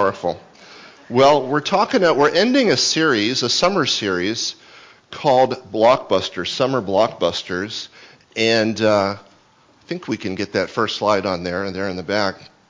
powerful. Well, we're ending a series, a summer series called Blockbusters, Summer Blockbusters, and I think we can get that first slide on there in the back.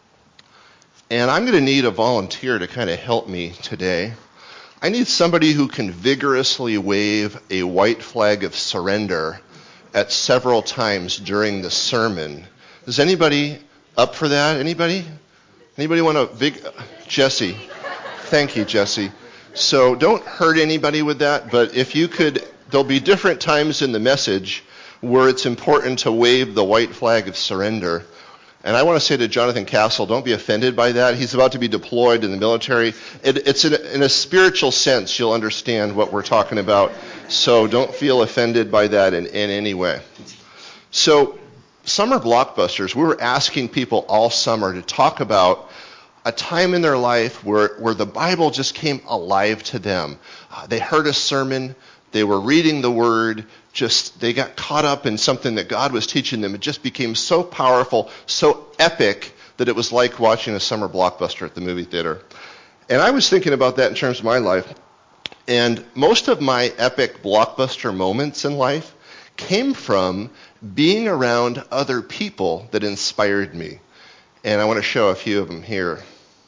And I'm going to need a volunteer to kind of help me today. I need somebody who can vigorously wave a white flag of surrender at several times during the sermon. Is anybody up for that? Anybody want to? Jesse. Thank you, Jesse. So don't hurt anybody with that, but if you could, there'll be different times in the message where it's important to wave the white flag of surrender. And I want to say to Jonathan Castle, don't be offended by that. He's about to be deployed in the military. It's in a spiritual sense, you'll understand what we're talking about. So don't feel offended by that in any way. So Summer Blockbusters, we were asking people all summer to talk about a time in their life where the Bible just came alive to them. They heard a sermon, they were reading the Word, they got caught up in something that God was teaching them. It just became so powerful, so epic, that it was like watching a summer blockbuster at the movie theater. And I was thinking about that in terms of my life. And most of my epic blockbuster moments in life came from being around other people that inspired me. And I want to show a few of them here.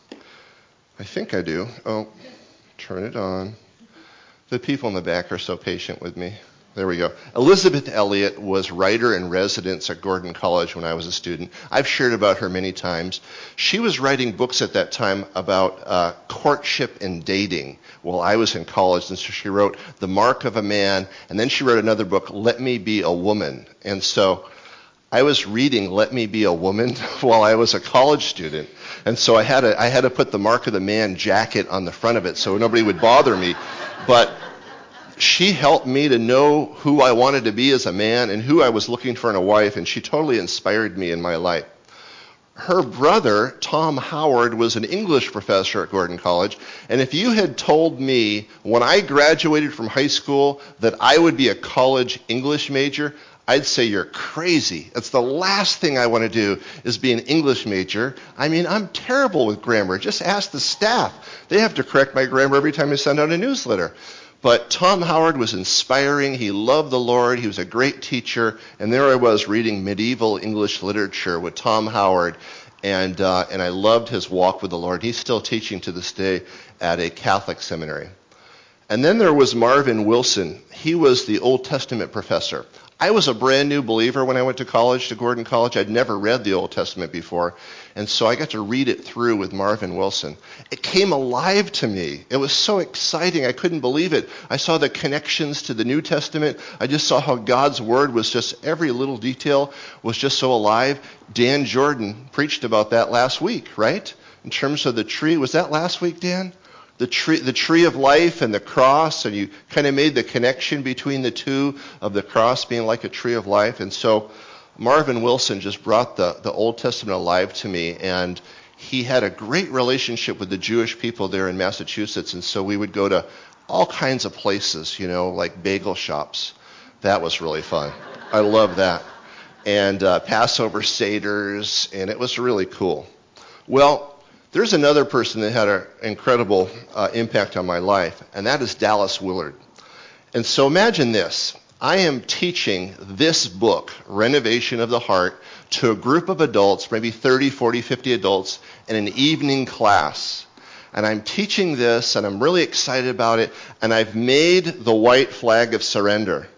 I think I do. Oh, turn it on. The people in the back are so patient with me. There we go. Elizabeth Elliot was writer-in-residence at Gordon College when I was a student. I've shared about her many times. She was writing books at that time about courtship and dating while I was in college. And so she wrote The Mark of a Man, and then she wrote another book, Let Me Be a Woman. And so I was reading Let Me Be a Woman while I was a college student. And so I had to put the Mark of the Man jacket on the front of it so nobody would bother me. But she helped me to know who I wanted to be as a man and who I was looking for in a wife, and she totally inspired me in my life. Her brother, Tom Howard, was an English professor at Gordon College, and if you had told me when I graduated from high school that I would be a college English major, I'd say you're crazy. That's the last thing I want to do is be an English major. I mean, I'm terrible with grammar. Just ask the staff. They have to correct my grammar every time I send out a newsletter. But Tom Howard was inspiring. He loved the Lord. He was a great teacher. And there I was reading medieval English literature with Tom Howard. And I loved his walk with the Lord. He's still teaching to this day at a Catholic seminary. And then there was Marvin Wilson. He was the Old Testament professor. I was a brand new believer when I went to college, to Gordon College. I'd never read the Old Testament before, and so I got to read it through with Marvin Wilson. It came alive to me. It was so exciting. I couldn't believe it. I saw the connections to the New Testament. I just saw how God's Word was just, every little detail was just so alive. Dan Jordan preached about that last week, right? In terms of the tree. Was that last week, Dan? The tree of life and the cross, and you kind of made the connection between the two of the cross being like a tree of life. And so Marvin Wilson just brought the Old Testament alive to me, and he had a great relationship with the Jewish people there in Massachusetts, and so we would go to all kinds of places, like bagel shops. That was really fun. I love that. And Passover Seders, and it was really cool. Well, there's another person that had an incredible impact on my life, and that is Dallas Willard. And so imagine this. I am teaching this book, Renovation of the Heart, to a group of adults, maybe 30, 40, 50 adults, in an evening class. And I'm teaching this, and I'm really excited about it, and I've made the white flag of surrender.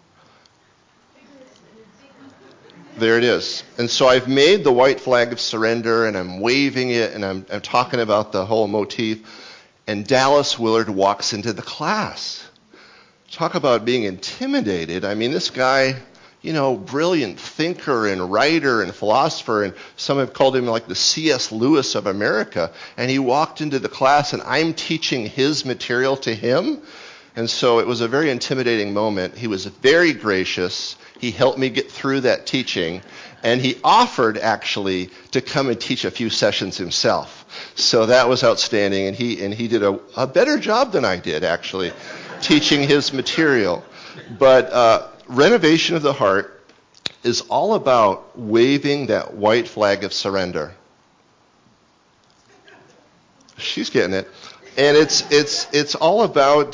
There it is. And so I've made the white flag of surrender, and I'm waving it, and I'm talking about the whole motif. And Dallas Willard walks into the class. Talk about being intimidated. I mean, this guy, brilliant thinker and writer and philosopher, and some have called him like the C.S. Lewis of America. And he walked into the class, and I'm teaching his material to him. And so it was a very intimidating moment. He was very gracious. He helped me get through that teaching, and he offered actually to come and teach a few sessions himself. So that was outstanding, and he did a better job than I did, actually, teaching his material. But Renovation of the Heart is all about waving that white flag of surrender. She's getting it. And it's all about,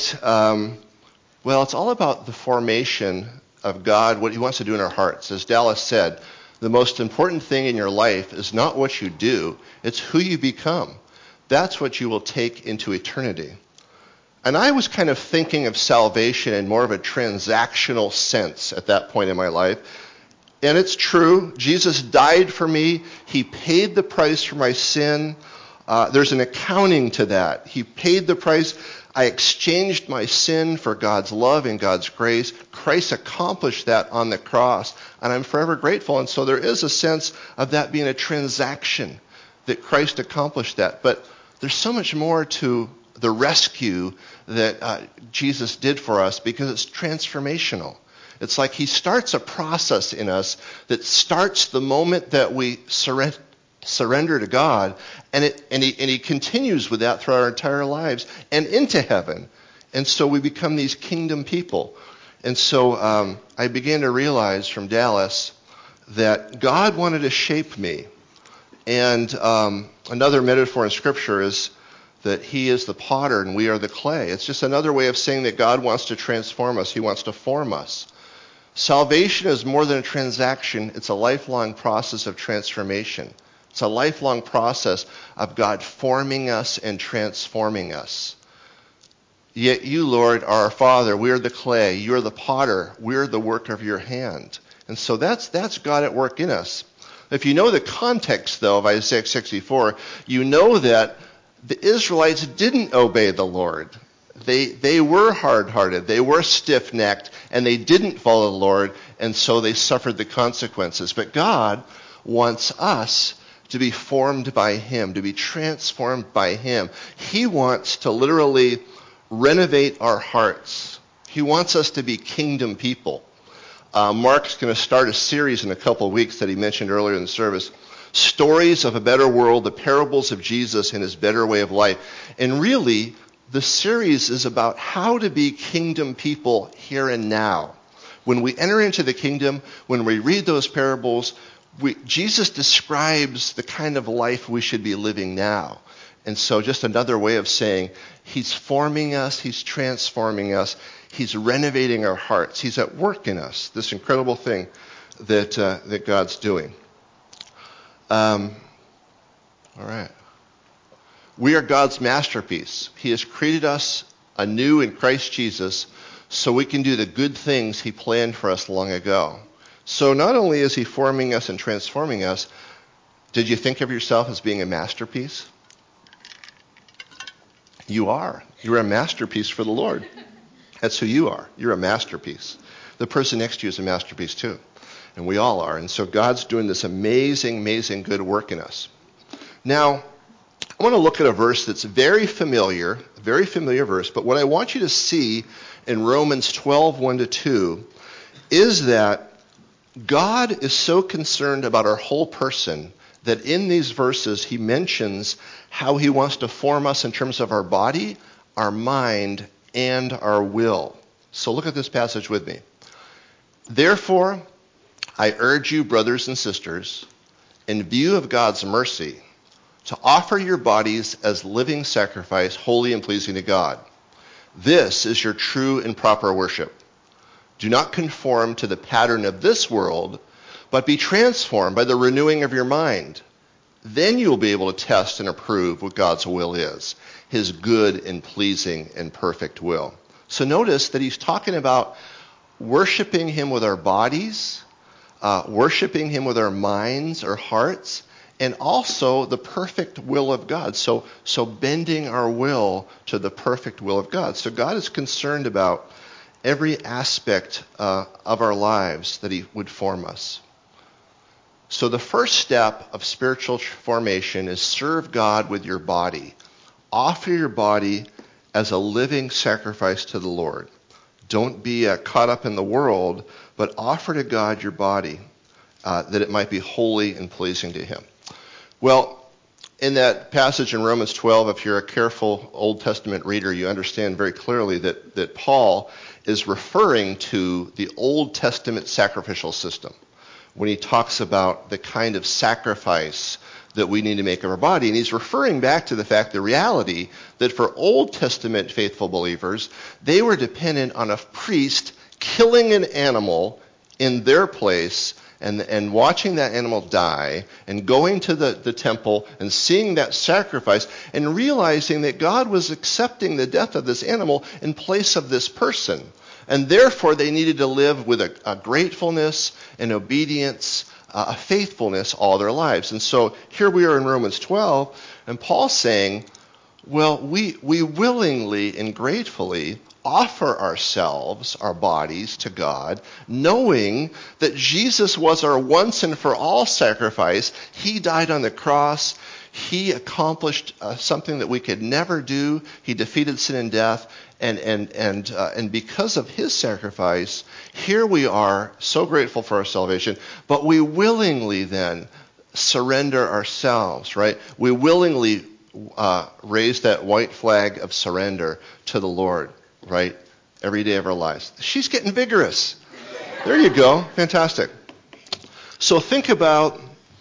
it's all about the formation of God, what he wants to do in our hearts. As Dallas said, the most important thing in your life is not what you do, it's who you become. That's what you will take into eternity. And I was kind of thinking of salvation in more of a transactional sense at that point in my life. And it's true. Jesus died for me. He paid the price for my sin. There's an accounting to that. He paid the price. I exchanged my sin for God's love and God's grace. Christ accomplished that on the cross, and I'm forever grateful. And so there is a sense of that being a transaction, that Christ accomplished that. But there's so much more to the rescue that Jesus did for us, because it's transformational. It's like he starts a process in us that starts the moment that we surrender to God, and he continues with that throughout our entire lives and into heaven. And so we become these kingdom people. And so I began to realize from Dallas that God wanted to shape me. And another metaphor in Scripture is that he is the potter and we are the clay. It's just another way of saying that God wants to transform us. He wants to form us. Salvation is more than a transaction. It's a lifelong process of transformation. It's a lifelong process of God forming us and transforming us. Yet you, Lord, are our Father. We are the clay. You are the potter. We are the work of your hand. And so that's God at work in us. If you know the context, though, of Isaiah 64, you know that the Israelites didn't obey the Lord. They were hard-hearted. They were stiff-necked, and they didn't follow the Lord, and so they suffered the consequences. But God wants us to be formed by him, to be transformed by him. He wants to literally renovate our hearts. He wants us to be kingdom people. Mark's going to start a series in a couple of weeks that he mentioned earlier in the service. Stories of a better world, the parables of Jesus and his better way of life. And really, the series is about how to be kingdom people here and now. When we enter into the kingdom, when we read those parables, Jesus describes the kind of life we should be living now. And so just another way of saying he's forming us, he's transforming us, he's renovating our hearts. He's at work in us, this incredible thing that God's doing. All right. We are God's masterpiece. He has created us anew in Christ Jesus so we can do the good things he planned for us long ago. So not only is he forming us and transforming us, did you think of yourself as being a masterpiece? You are. You're a masterpiece for the Lord. That's who you are. You're a masterpiece. The person next to you is a masterpiece too. And we all are. And so God's doing this amazing, amazing good work in us. Now, I want to look at a verse that's very familiar verse, but what I want you to see in Romans 12, 1-2, is that God is so concerned about our whole person that in these verses he mentions how he wants to form us in terms of our body, our mind, and our will. So look at this passage with me. Therefore, I urge you, brothers and sisters, in view of God's mercy, to offer your bodies as living sacrifice, holy and pleasing to God. This is your true and proper worship. Do not conform to the pattern of this world, but be transformed by the renewing of your mind. Then you will be able to test and approve what God's will is, his good and pleasing and perfect will. So notice that he's talking about worshiping him with our bodies, worshiping him with our minds, our hearts, and also the perfect will of God. So bending our will to the perfect will of God. So God is concerned about every aspect of our lives that he would form us. So the first step of spiritual formation is serve God with your body. Offer your body as a living sacrifice to the Lord. Don't be caught up in the world, but offer to God your body that it might be holy and pleasing to him. Well, in that passage in Romans 12, if you're a careful Old Testament reader, you understand very clearly that Paul is referring to the Old Testament sacrificial system when he talks about the kind of sacrifice that we need to make of our body. And he's referring back to the reality that for Old Testament faithful believers, they were dependent on a priest killing an animal in their place and watching that animal die and going to the temple and seeing that sacrifice and realizing that God was accepting the death of this animal in place of this person. And therefore, they needed to live with a gratefulness, an obedience, a faithfulness all their lives. And so here we are in Romans 12, and Paul's saying, well, we willingly and gratefully offer ourselves, our bodies, to God, knowing that Jesus was our once and for all sacrifice. He died on the cross. He accomplished something that we could never do. He defeated sin and death. And because of his sacrifice, here we are, so grateful for our salvation, but we willingly then surrender ourselves, right? We willingly raise that white flag of surrender to the Lord, right? Every day of our lives. She's getting vigorous. There you go. Fantastic. So think about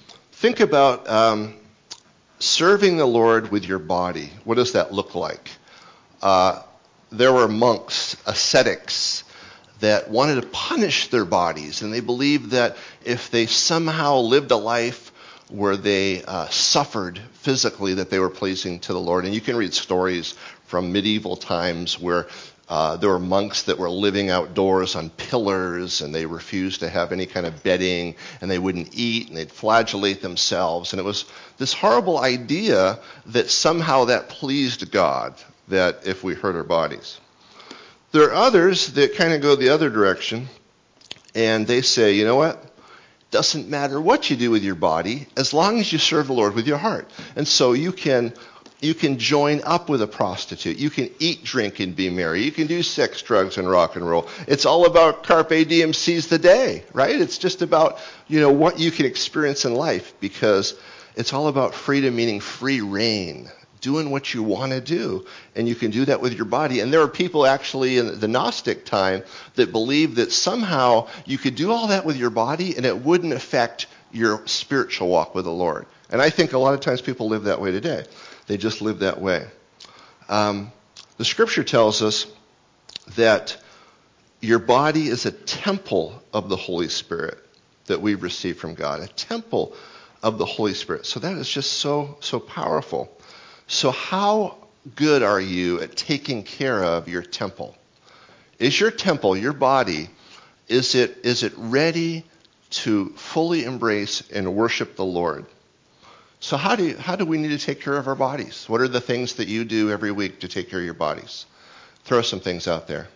serving the Lord with your body. What does that look like? There were monks, ascetics, that wanted to punish their bodies, and they believed that if they somehow lived a life where they suffered physically, that they were pleasing to the Lord. And you can read stories from medieval times where there were monks that were living outdoors on pillars, and they refused to have any kind of bedding, and they wouldn't eat, and they'd flagellate themselves. And it was this horrible idea that somehow that pleased God, that if we hurt our bodies. There are others that kind of go the other direction, and they say, you know what? Doesn't matter what you do with your body, as long as you serve the Lord with your heart. And so you can join up with a prostitute. You can eat, drink, and be merry. You can do sex, drugs, and rock and roll. It's all about carpe diem, seize the day, right? It's just about, what you can experience in life, because it's all about freedom, meaning free reign, doing what you want to do. And you can do that with your body. And there are people actually in the Gnostic time that believe that somehow you could do all that with your body and it wouldn't affect your spiritual walk with the Lord. And I think a lot of times people live that way today. They just live that way. The scripture tells us that your body is a temple of the Holy Spirit that we've received from God, a temple of the Holy Spirit. So that is just so powerful. So how good are you at taking care of your temple? Is your temple, your body, is it ready to fully embrace and worship the Lord? So how do we need to take care of our bodies? What are the things that you do every week to take care of your bodies? Throw some things out there.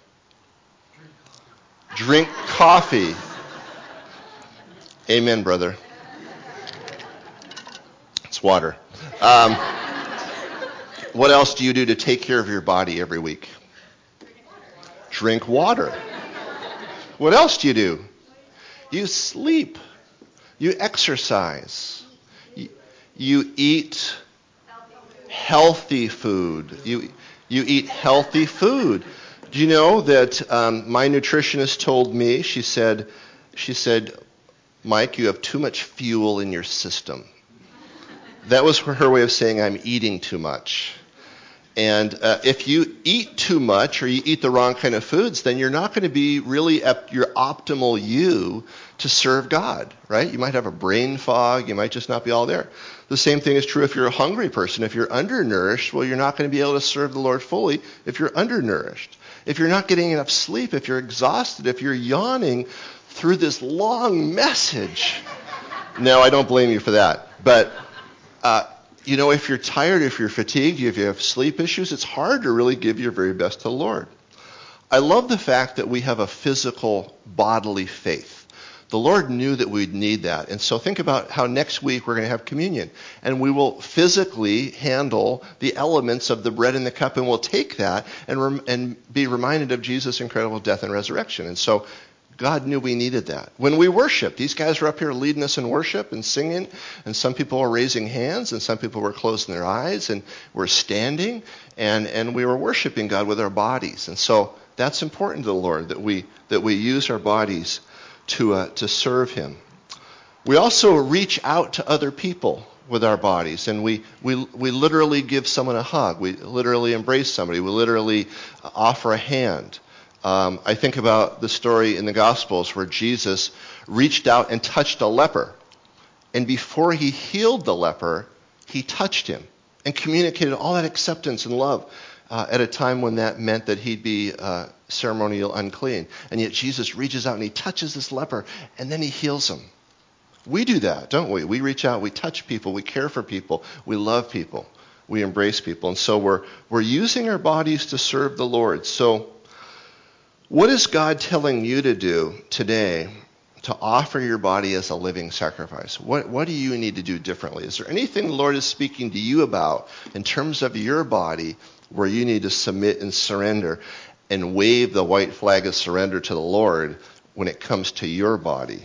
Drink coffee. Amen, brother. It's water. What else do you do to take care of your body every week? Drink water. What else do you do? You sleep. You exercise. You eat healthy food. You eat healthy food. Do you know that my nutritionist told me, she said, Mike, you have too much fuel in your system. That was her way of saying I'm eating too much. And if you eat too much or you eat the wrong kind of foods, then you're not going to be really at your optimal you to serve God, right? You might have a brain fog. You might just not be all there. The same thing is true if you're a hungry person. If you're undernourished, well, you're not going to be able to serve the Lord fully if you're undernourished. If you're not getting enough sleep, if you're exhausted, if you're yawning through this long message. No, I don't blame you for that. But if you're tired, if you're fatigued, if you have sleep issues, it's hard to really give your very best to the Lord. I love the fact that we have a physical, bodily faith. The Lord knew that we'd need that. And so think about how next week we're going to have communion. And we will physically handle the elements of the bread and the cup, and we'll take that and be reminded of Jesus' incredible death and resurrection. And so God knew we needed that. When we worship, these guys were up here leading us in worship and singing, and some people were raising hands, and some people were closing their eyes, and we're standing, and we were worshiping God with our bodies. And so that's important to the Lord, that we use our bodies to serve Him. We also reach out to other people. with our bodies, and we literally give someone a hug. We literally embrace somebody. We literally offer a hand. I think about the story in the Gospels where Jesus reached out and touched a leper. And before he healed the leper, he touched him and communicated all that acceptance and love at a time when that meant that he'd be ceremonial unclean. And yet Jesus reaches out and he touches this leper, and then he heals him. We do that, don't we? We reach out, we touch people, we care for people, we love people, we embrace people. And so we're using our bodies to serve the Lord. So what is God telling you to do today to offer your body as a living sacrifice? What do you need to do differently? Is there anything the Lord is speaking to you about in terms of your body where you need to submit and surrender and wave the white flag of surrender to the Lord when it comes to your body?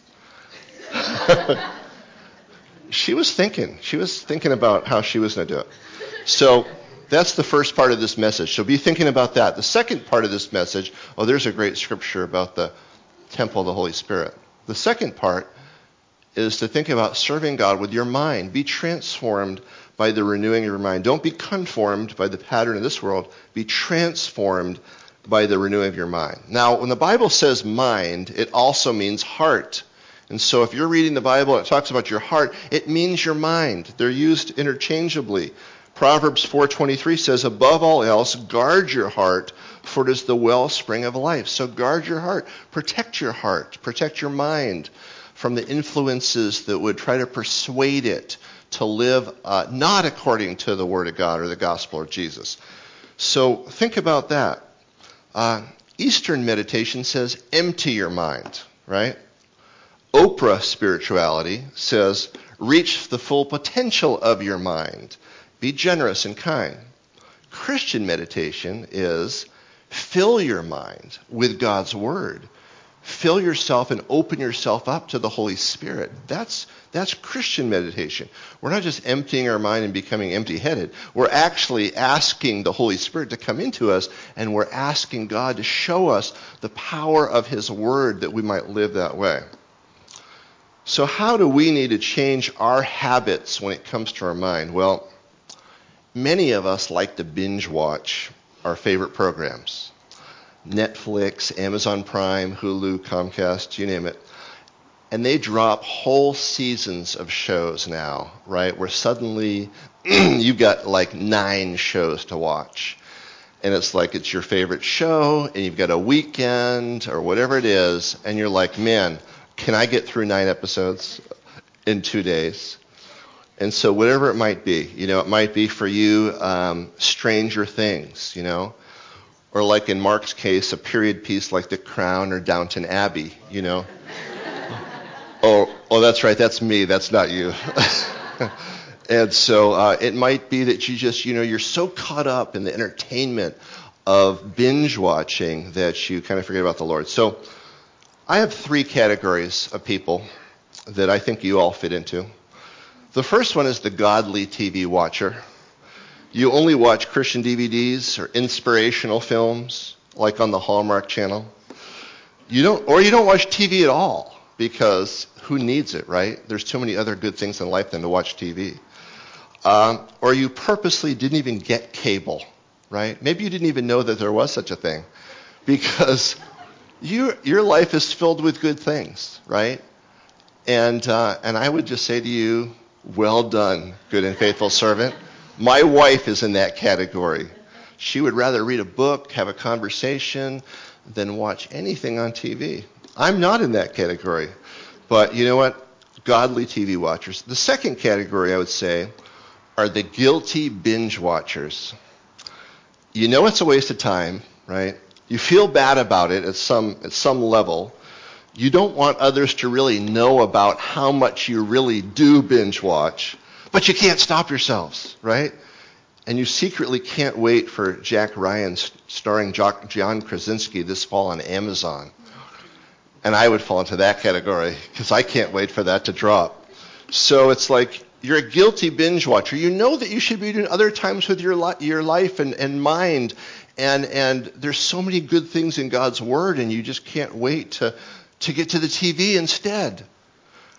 She was thinking about how she was going to do it. So that's the first part of this message. So be thinking about that. The second part of this message, there's a great scripture about the temple of the Holy Spirit. The second part is to think about serving God with your mind. Be transformed by the renewing of your mind. Don't be conformed by the pattern of this world. Be transformed by the renewing of your mind. Now, when the Bible says mind, it also means heart. And so if you're reading the Bible and it talks about your heart, it means your mind. They're used interchangeably. Proverbs 4:23 says, above all else, guard your heart, for it is the wellspring of life. So guard your heart. Protect your mind from the influences that would try to persuade it to live not according to the Word of God or the gospel of Jesus. So think about that. Eastern meditation says, empty your mind, right? Oprah spirituality says, reach the full potential of your mind. Be generous and kind. Christian meditation is fill your mind with God's Word. Fill yourself and open yourself up to the Holy Spirit. That's Christian meditation. We're not just emptying our mind and becoming empty-headed. We're actually asking the Holy Spirit to come into us, and we're asking God to show us the power of His Word that we might live that way. So how do we need to change our habits when it comes to our mind? Well, many of us like to binge watch our favorite programs. Netflix, Amazon Prime, Hulu, Comcast, you name it. And they drop whole seasons of shows now, right? Where suddenly you've got like 9 shows to watch. And it's like it's your favorite show, and you've got a weekend or whatever it is, and you're like, man, can I get through 9 episodes in 2 days? And so whatever it might be, it might be for you Stranger Things, or like in Mark's case, a period piece like The Crown or Downton Abbey, Oh, that's right, that's me, that's not you. And so it might be that you just, you're so caught up in the entertainment of binge watching that you kind of forget about the Lord. So I have 3 categories of people that I think you all fit into. The first one is the godly TV watcher. You only watch Christian DVDs or inspirational films, like on the Hallmark Channel. You don't watch TV at all, because who needs it, right? There's too many other good things in life than to watch TV. Or you purposely didn't even get cable, right? Maybe you didn't even know that there was such a thing, because your life is filled with good things, right? And I would just say to you, well done, good and faithful servant. My wife is in that category. She would rather read a book, have a conversation, than watch anything on TV. I'm not in that category. But you know what? Godly TV watchers. The second category, I would say, are the guilty binge watchers. You know it's a waste of time, right? You feel bad about it at some level. You don't want others to really know about how much you really do binge watch, but you can't stop yourselves, right? And you secretly can't wait for Jack Ryan starring John Krasinski this fall on Amazon. And I would fall into that category because I can't wait for that to drop. So it's like you're a guilty binge watcher. You know that you should be doing other times with your life and mind. And there's so many good things in God's Word, and you just can't wait to get to the TV instead.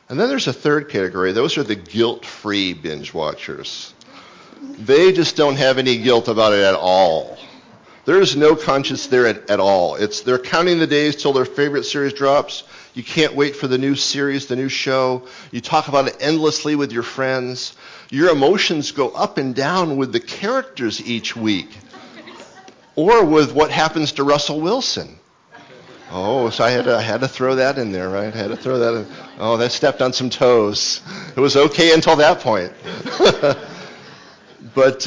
And then there's a third category. Those are the guilt-free binge watchers. They just don't have any guilt about it at all. There's no conscience there at all. They're counting the days till their favorite series drops. You can't wait for the new series, the new show. You talk about it endlessly with your friends. Your emotions go up and down with the characters each week. Or with what happens to Russell Wilson. Oh, so I had to throw that in there, right? I had to throw that in. Oh, that stepped on some toes. It was okay until that point. But,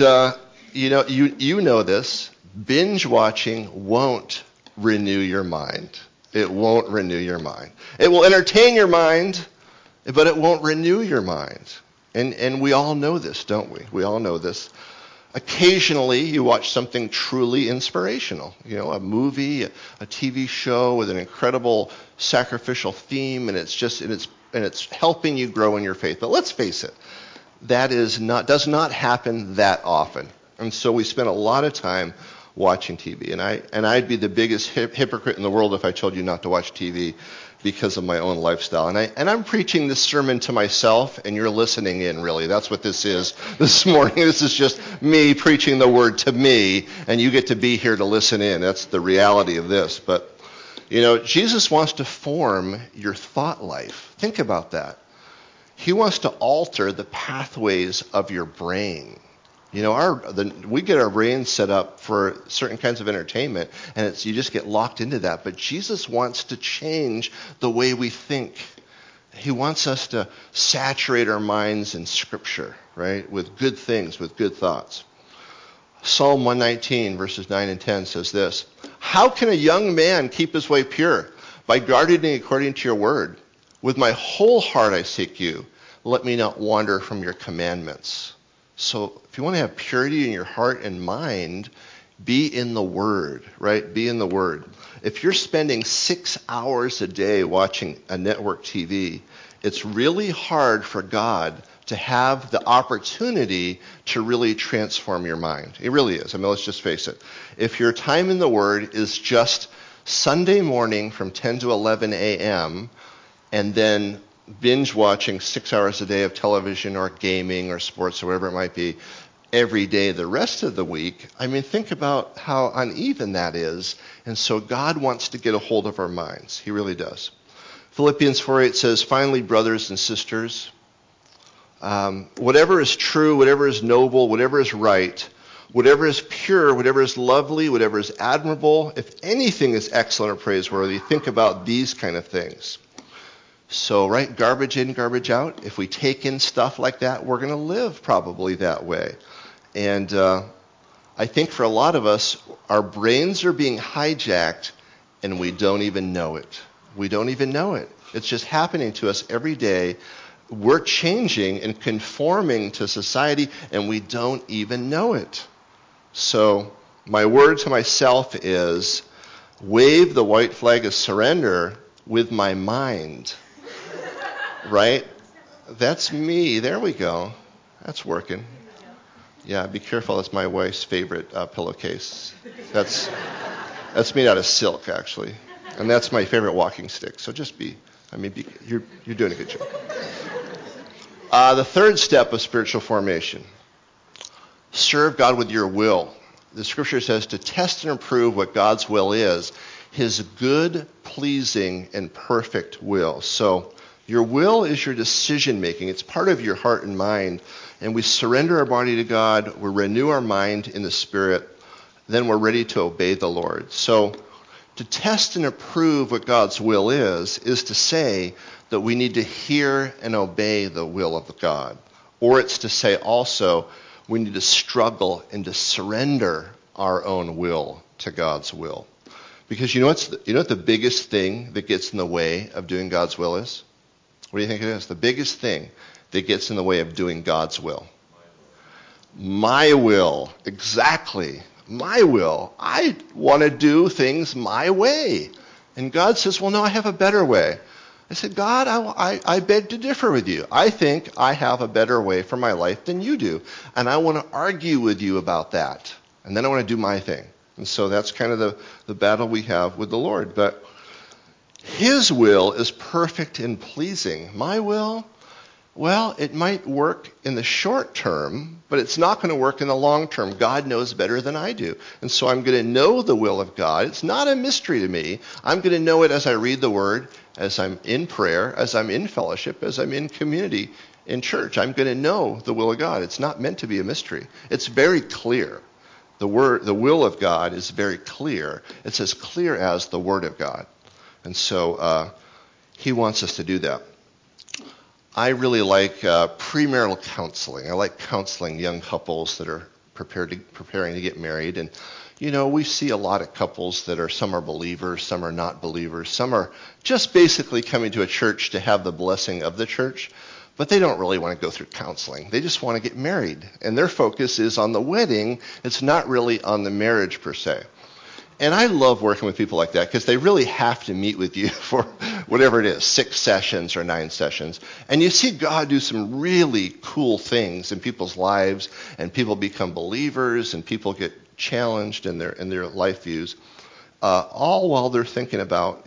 you know this. Binge watching won't renew your mind. It won't renew your mind. It will entertain your mind, but it won't renew your mind. And we all know this, don't we? We all know this. Occasionally, you watch something truly inspirational. A movie, a TV show with an incredible sacrificial theme, and it's helping you grow in your faith. But let's face it, that does not happen that often. And so we spend a lot of time watching TV. And I'd be the biggest hypocrite in the world if I told you not to watch TV because of my own lifestyle. And I'm preaching this sermon to myself, and you're listening in, really. That's what this is this morning. This is just me preaching the word to me, and you get to be here to listen in. That's the reality of this. But, Jesus wants to form your thought life. Think about that. He wants to alter the pathways of your brain. We get our brains set up for certain kinds of entertainment, and you just get locked into that. But Jesus wants to change the way we think. He wants us to saturate our minds in Scripture, right, with good things, with good thoughts. Psalm 119, verses 9 and 10 says this: "How can a young man keep his way pure? By guarding according to your word. With my whole heart I seek you. Let me not wander from your commandments." So if you want to have purity in your heart and mind, be in the Word, right? Be in the Word. If you're spending 6 hours a day watching a network TV, it's really hard for God to have the opportunity to really transform your mind. It really is. Let's just face it. If your time in the Word is just Sunday morning from 10 to 11 a.m., and then binge watching 6 hours a day of television or gaming or sports or whatever it might be every day the rest of the week, think about how uneven that is. And so God wants to get a hold of our minds. He really does. Philippians 4:8 says, "Finally, brothers and sisters, whatever is true, whatever is noble, whatever is right, whatever is pure, whatever is lovely, whatever is admirable, if anything is excellent or praiseworthy, think about these kind of things." So, right, garbage in, garbage out. If we take in stuff like that, we're going to live probably that way. And I think for a lot of us, our brains are being hijacked, and we don't even know it. We don't even know it. It's just happening to us every day. We're changing and conforming to society, and we don't even know it. So my word to myself is, wave the white flag of surrender with my mind. Right? That's me. There we go. That's working. Yeah, be careful. That's my wife's favorite pillowcase. That's made out of silk, actually. And that's my favorite walking stick. So just you're doing a good job. The third step of spiritual formation: serve God with your will. The Scripture says to test and approve what God's will is, His good, pleasing, and perfect will. So your will is your decision making. It's part of your heart and mind. And we surrender our body to God. We renew our mind in the Spirit. Then we're ready to obey the Lord. So to test and approve what God's will is to say that we need to hear and obey the will of God. Or it's to say also we need to struggle and to surrender our own will to God's will. Because you know what the biggest thing that gets in the way of doing God's will is? What do you think it is? The biggest thing that gets in the way of doing God's will. My will. Exactly. My will. I want to do things my way. And God says, well, no, I have a better way. I said, God, I beg to differ with you. I think I have a better way for my life than you do. And I want to argue with you about that. And then I want to do my thing. And so that's kind of the battle we have with the Lord. But His will is perfect and pleasing. My will, well, it might work in the short term, but it's not going to work in the long term. God knows better than I do. And so I'm going to know the will of God. It's not a mystery to me. I'm going to know it as I read the Word, as I'm in prayer, as I'm in fellowship, as I'm in community in church. I'm going to know the will of God. It's not meant to be a mystery. It's very clear. The will of God is very clear. It's as clear as the Word of God. And so he wants us to do that. I really like premarital counseling. I like counseling young couples that are preparing to get married. And, we see a lot of couples that some are believers, some are not believers. Some are just basically coming to a church to have the blessing of the church, but they don't really want to go through counseling. They just want to get married. And their focus is on the wedding. It's not really on the marriage per se. And I love working with people like that because they really have to meet with you for whatever it is, 6 sessions or 9 sessions. And you see God do some really cool things in people's lives, and people become believers, and people get challenged in their life views, all while they're thinking about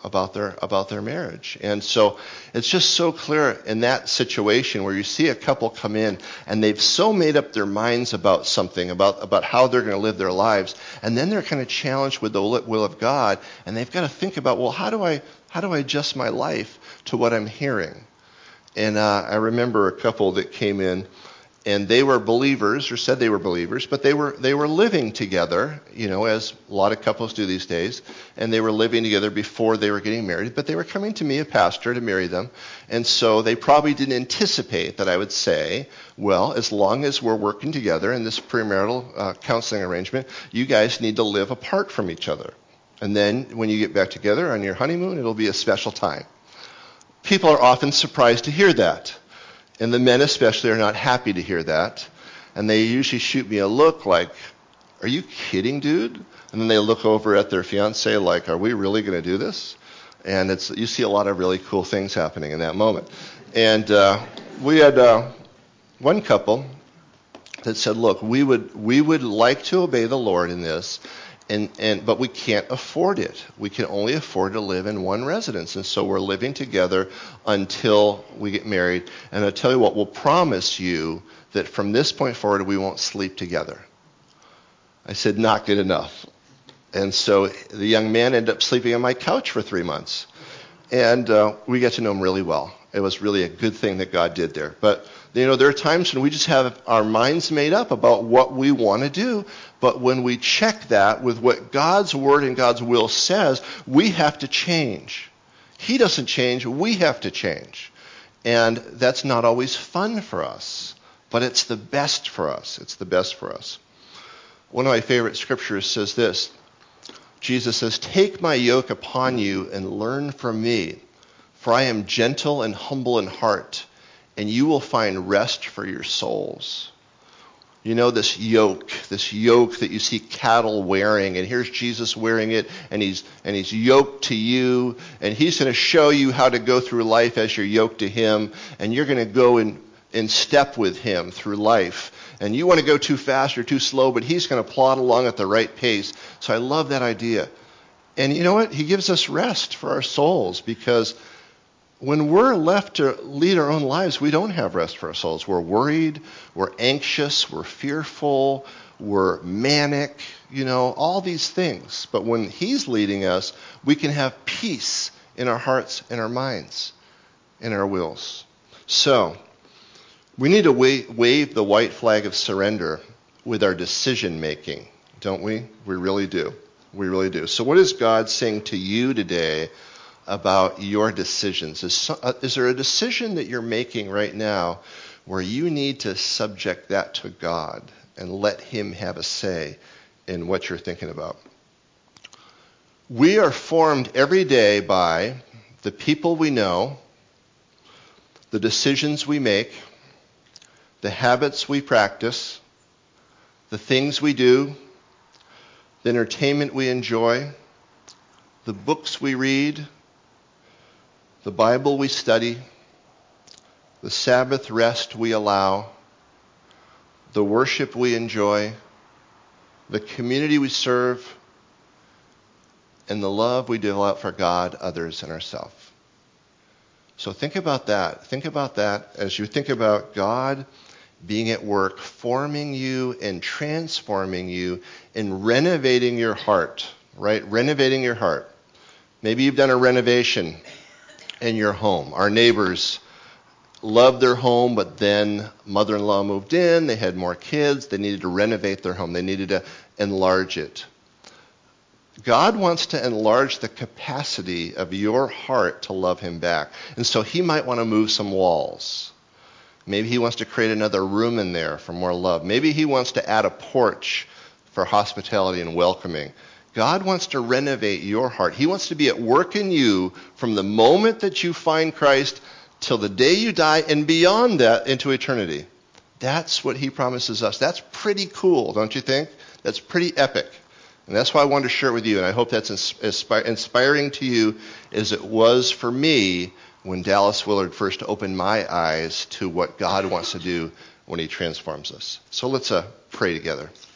their marriage. And so it's just so clear in that situation where you see a couple come in and they've so made up their minds about something, about how they're going to live their lives, and then they're kind of challenged with the will of God, and they've got to think about, well, how do I adjust my life to what I'm hearing? And I remember a couple that came in, and they were believers, or said they were believers, but they were living together, as a lot of couples do these days, and they were living together before they were getting married, but they were coming to me, a pastor, to marry them, and so they probably didn't anticipate that I would say, well, as long as we're working together in this premarital counseling arrangement, you guys need to live apart from each other. And then when you get back together on your honeymoon, it'll be a special time. People are often surprised to hear that. And the men especially are not happy to hear that. And they usually shoot me a look like, are you kidding, dude? And then they look over at their fiance like, are we really going to do this? And you see a lot of really cool things happening in that moment. And we had one couple that said, look, we would like to obey the Lord in this, but we can't afford it. We can only afford to live in one residence. And so we're living together until we get married. And I'll tell you what, we'll promise you that from this point forward, we won't sleep together. I said, not good enough. And so the young man ended up sleeping on my couch for 3 months. And we got to know him really well. It was really a good thing that God did there. But, there are times when we just have our minds made up about what we want to do. But when we check that with what God's Word and God's will says, we have to change. He doesn't change. We have to change. And that's not always fun for us. But it's the best for us. It's the best for us. One of my favorite scriptures says this. Jesus says, take my yoke upon you and learn from me, for I am gentle and humble in heart, and you will find rest for your souls. This yoke that you see cattle wearing, and here's Jesus wearing it, and he's yoked to you, and he's going to show you how to go through life as you're yoked to him, and you're going to go in step with him through life. And you want to go too fast or too slow, but he's going to plod along at the right pace. So I love that idea. And you know what? He gives us rest for our souls, because when we're left to lead our own lives, we don't have rest for our souls. We're worried, we're anxious, we're fearful, we're manic, all these things. But when he's leading us, we can have peace in our hearts, in our minds, in our wills. So we need to wave the white flag of surrender with our decision making, don't we? We really do. We really do. So what is God saying to you today about your decisions? Is there a decision that you're making right now where you need to subject that to God and let him have a say in what you're thinking about? We are formed every day by the people we know, the decisions we make, the habits we practice, the things we do, the entertainment we enjoy, the books we read, the Bible we study, the Sabbath rest we allow, the worship we enjoy, the community we serve, and the love we develop for God, others, and ourselves. So think about that. Think about that as you think about God being at work, forming you and transforming you and renovating your heart, right? Renovating your heart. Maybe you've done a renovation in your home. Our neighbors loved their home, but then mother-in-law moved in, they had more kids, they needed to renovate their home, they needed to enlarge it. God wants to enlarge the capacity of your heart to love him back. And so he might want to move some walls. Maybe he wants to create another room in there for more love. Maybe he wants to add a porch for hospitality and welcoming. God wants to renovate your heart. He wants to be at work in you from the moment that you find Christ till the day you die and beyond that into eternity. That's what he promises us. That's pretty cool, don't you think? That's pretty epic. And that's why I wanted to share it with you, and I hope that's inspiring to you as it was for me when Dallas Willard first opened my eyes to what God wants to do when he transforms us. So let's pray together.